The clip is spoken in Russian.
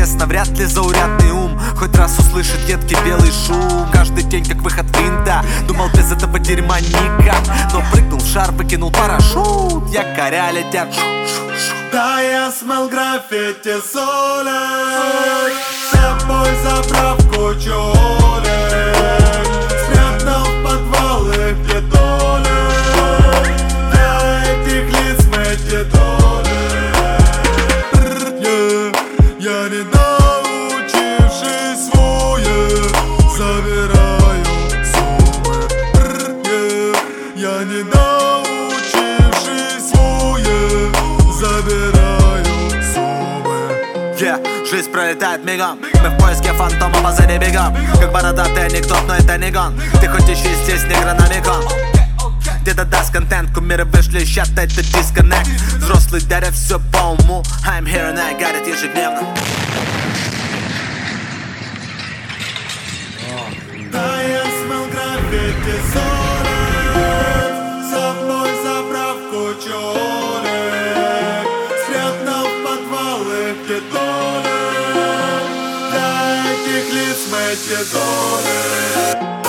честно, вряд ли заурядный ум хоть раз услышит едкий белый шум. Каждый день как выход винта, думал без этого дерьма никак, но прыгнул в шар, выкинул парашют, якоря летят. Да, я смыл граффити соли, с собой забрав кучу оли, спрятал в подвалы, где доли, для этих лиц мы эти доли. Я не научившись свое, забираю суммы. Я не научившись свое, забираю суммы. Жизнь пролетает мигом, мы в поиске фантома позади бегом. Как бородатый анекдот, но это не гон. Ты хоть ищи здесь негра на векон. Где-то даст контент, кумиры вышли, щат это дисконнект. Взрослый дарят все по уму, I'm here and I got it ежедневно. Да, я смыл граффити соли, с собой забрав кучу оли, спрятал в подвалы, где доли, для этих лиц мы эти доли.